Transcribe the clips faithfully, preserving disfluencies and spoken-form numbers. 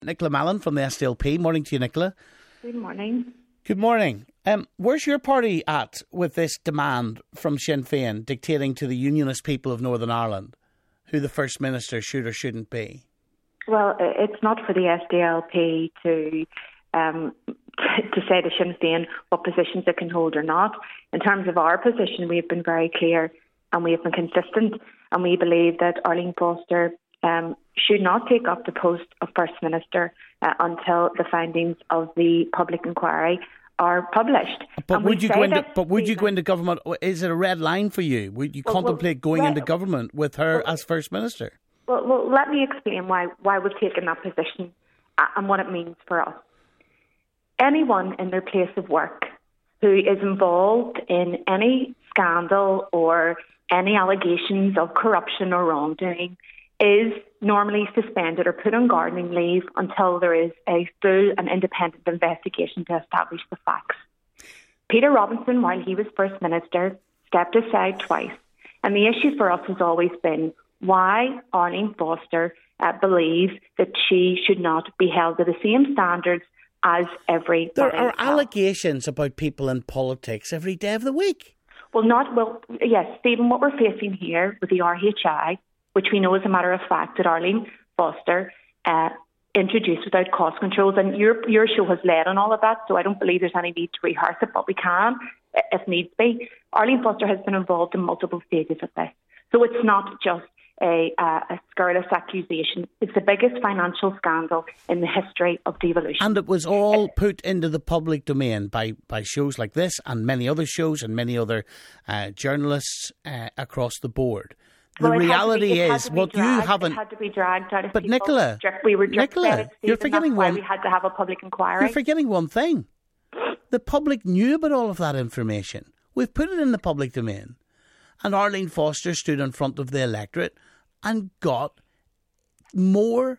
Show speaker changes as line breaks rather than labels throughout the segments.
Nicola Mallon from the S D L P. Morning to you, Nicola.
Good morning.
Good morning. Um, where's your party at with this demand from Sinn Féin dictating to the unionist people of Northern Ireland who the First Minister should or shouldn't be?
Well, it's not for the S D L P to um, to say to Sinn Féin what positions it can hold or not. In terms of our position, we have been very clear and we have been consistent, and we believe that Arlene Foster um, should not take up the post of First Minister uh, until the findings of the public inquiry are published.
But
and
would you go into?
That,
but would you go into government? Is it a red line for you? Would you well, contemplate well, going well, into government with her well, as First Minister?
Well, well, let me explain why why we've taken that position and what it means for us. Anyone in their place of work who is involved in any scandal or any allegations of corruption or wrongdoing is normally suspended or put on gardening leave until there is a full and independent investigation to establish the facts. Peter Robinson, while he was First Minister, stepped aside twice. And the issue for us has always been why Arlene Foster uh, believes that she should not be held to the same standards as every.
There are allegations about people in politics every day of the week.
Well, not, well, yes, Stephen, what we're facing here with the R H I, which we know as a matter of fact that Arlene Foster uh, introduced without cost controls. And your your show has led on all of that, so I don't believe there's any need to rehearse it, but we can, if needs be. Arlene Foster has been involved in multiple stages of this. So it's not just a, a, a scurrilous accusation. It's the biggest financial scandal in the history of devolution.
And it was all put into the public domain by, by shows like this and many other shows and many other uh, journalists uh, across the board. The
well,
reality
be,
is what
dragged,
you haven't.
It had to be dragged out of
but Nicola,
we were
Nicola, you're forgetting
one.
We
had to have a public inquiry.
You're forgetting one thing. The public knew about all of that information. We've put it in the public domain, and Arlene Foster stood in front of the electorate and got more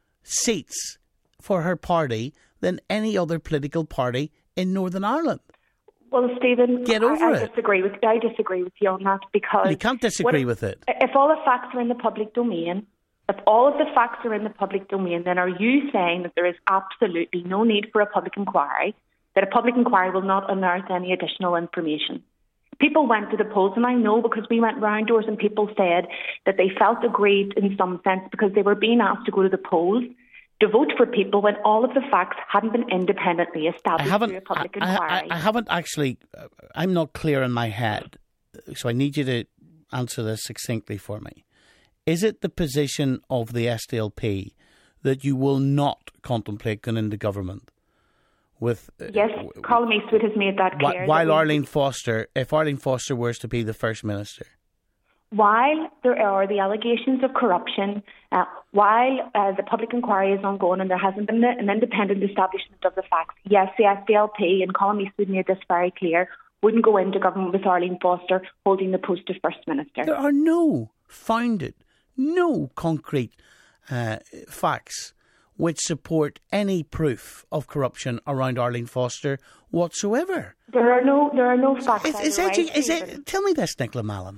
seats for her party than any other political party in Northern Ireland.
Well, Stephen,
Get over
I, I
it.
disagree with I disagree with you on that because
you can't disagree
what,
with it.
If all the facts are in the public domain, if all of the facts are in the public domain, then are you saying that there is absolutely no need for a public inquiry? That a public inquiry will not unearth any additional information? People went to the polls, and I know because we went round doors and people said that they felt aggrieved in some sense because they were being asked to go to the polls to vote for people when all of the facts hadn't been independently established through a public
I,
inquiry.
I, I haven't actually, uh, I'm not clear in my head, so I need you to answer this succinctly for me. Is it the position of the S D L P that you will not contemplate going into government? With, uh,
yes, Colm Eastwood has made that clear.
Wh- while Arlene Foster, if Arlene Foster was to be the First Minister?
While there are the allegations of corruption, uh, while uh, the public inquiry is ongoing and there hasn't been an independent establishment of the facts, yes, the S D L P, and Colm Eastwood made this very clear, wouldn't go into government with Arlene Foster holding the post of First Minister.
There are no founded, no concrete uh, facts which support any proof of corruption around Arlene Foster whatsoever.
There are no, there are no facts.
Is, is, edu- is it, tell me this, Nicola Mallon.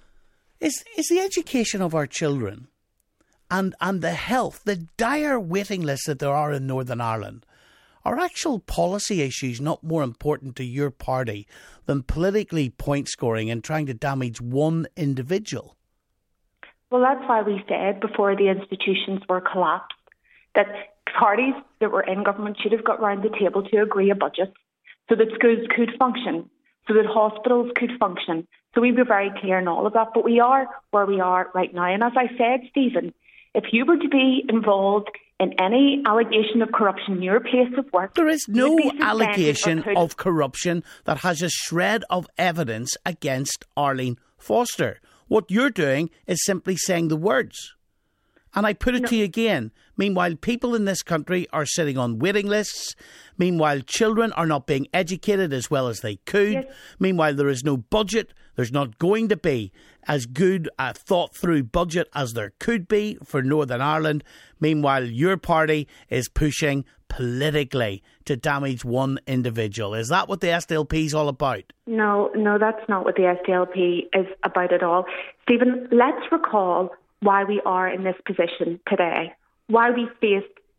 Is is the education of our children and and the health, the dire waiting lists that there are in Northern Ireland, are actual policy issues not more important to your party than politically point scoring and trying to damage one individual?
Well, that's why we said before the institutions were collapsed that parties that were in government should have got round the table to agree a budget so that schools could function, so that hospitals could function. So we were very clear in all of that, but we are where we are right now. And as I said, Stephen, if you were to be involved in any allegation of corruption in your place of work...
There is no allegation of corruption that has a shred of evidence against Arlene Foster. What you're doing is simply saying the words. And I put it no. to you again. Meanwhile, people in this country are sitting on waiting lists. Meanwhile, children are not being educated as well as they could. Yes. Meanwhile, there is no budget. There's not going to be as good a thought-through budget as there could be for Northern Ireland. Meanwhile, your party is pushing politically to damage one individual. Is that what the S D L P is all about?
No, no, that's not what the S D L P is about at all. Stephen, let's recall why we are in this position today, why we faced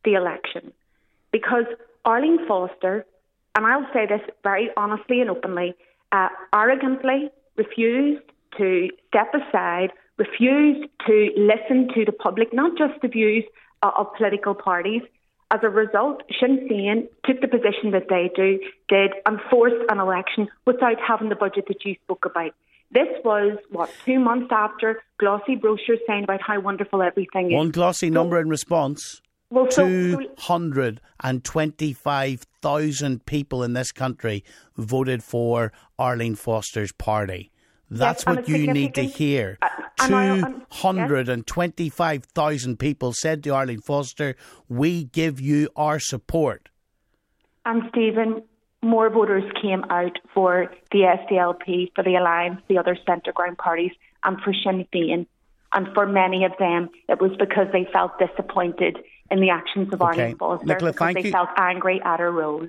the election because Arlene Foster, and I'll say this very honestly and openly, uh, arrogantly refused to step aside, refused to listen to the public, not just the views uh, of political parties. As a result, Sinn Féin took the position that they do, did, and forced an election without having the budget that you spoke about. This was, what, two months after glossy brochures saying about how wonderful everything is.
One glossy number in response.
Well, so,
two hundred twenty-five thousand people in this country voted for Arlene Foster's party. That's
yes,
what you need to hear.
Uh,
two hundred twenty-five thousand people said to Arlene Foster, we give you our support.
And Stephen, more voters came out for the S D L P, for the Alliance, the other centre ground parties, and for Sinn Féin. And for many of them, it was because they felt disappointed in the actions of
okay.
Arlene Foster,
Nicola,
because they
you.
felt angry at her role.